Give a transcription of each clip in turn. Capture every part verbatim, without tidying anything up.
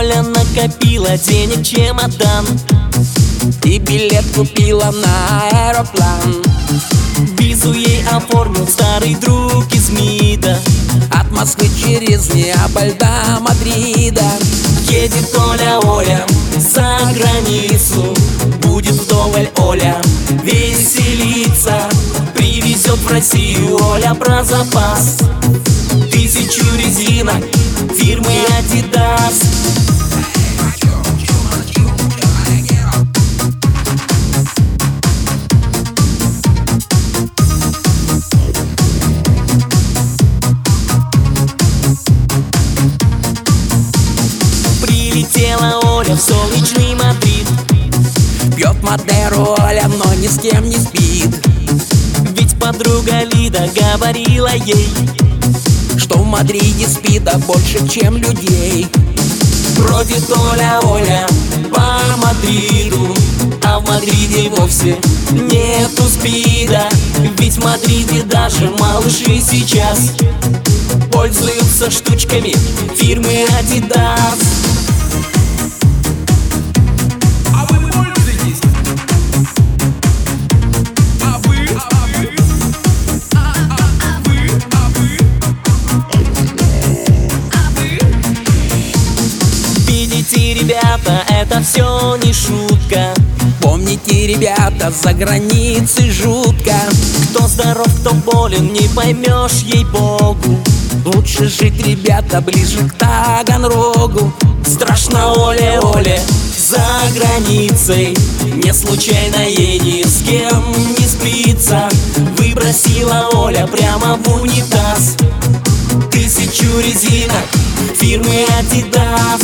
Оля накопила денег чемодан и билет купила на аэроплан. Визу ей оформил старый друг из МИДа. От Москвы через Неаполь до Мадрида. Едет Оля, Оля за границу. Будет вдоволь Оля веселиться. Привезет в Россию Оля про запас тысячу резинок фирмы Adidas. Прилетела Оля в солнечный Мадрид. Пьет Мадеру Оля, но ни с кем не спит. Ведь подруга Лида говорила ей, что в Мадриде спида больше, чем людей. Бродит Оля, Оля по Мадриду, а в Мадриде вовсе нету спида. Ведь в Мадриде даже малыши сейчас пользуются штучками фирмы Adidas. Видите, ребята, это все не шутка. Помните, ребята, за границей жутко. Кто здоров, кто болен, не поймешь, ей-богу. Лучше жить, ребята, ближе к Таганрогу. Страшно Оле, Оле за границей. Не случайно ей ни с кем не спится. Выбросила Оля прямо в унитаз тысячу резинок фирмы Adidas.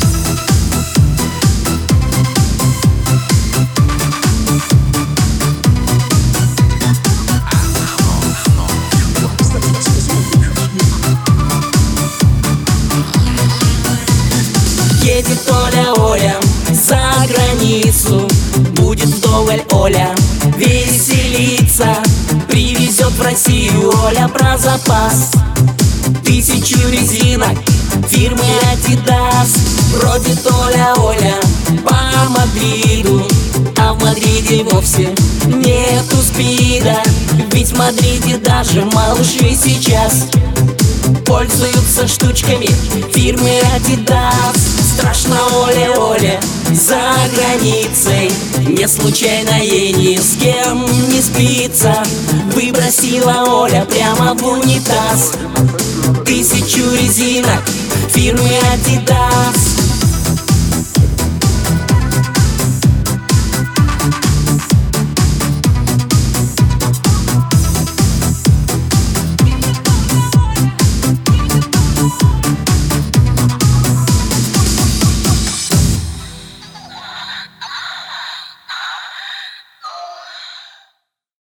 Едет Оля, Оля за границу. Будет вдоволь Оля веселиться. Привезет в Россию Оля про запас тысячу резинок фирмы Adidas. Бродит Оля, Оля по Мадриду, а в Мадриде вовсе нету спида. Ведь в Мадриде даже малыши сейчас пользуются штучками фирмы Adidas. Страшно Оле, Оле за границей. Не случайно ей ни с кем не спится. Выбросила Оля прямо в унитаз тысячу резинок фирмы Adidas.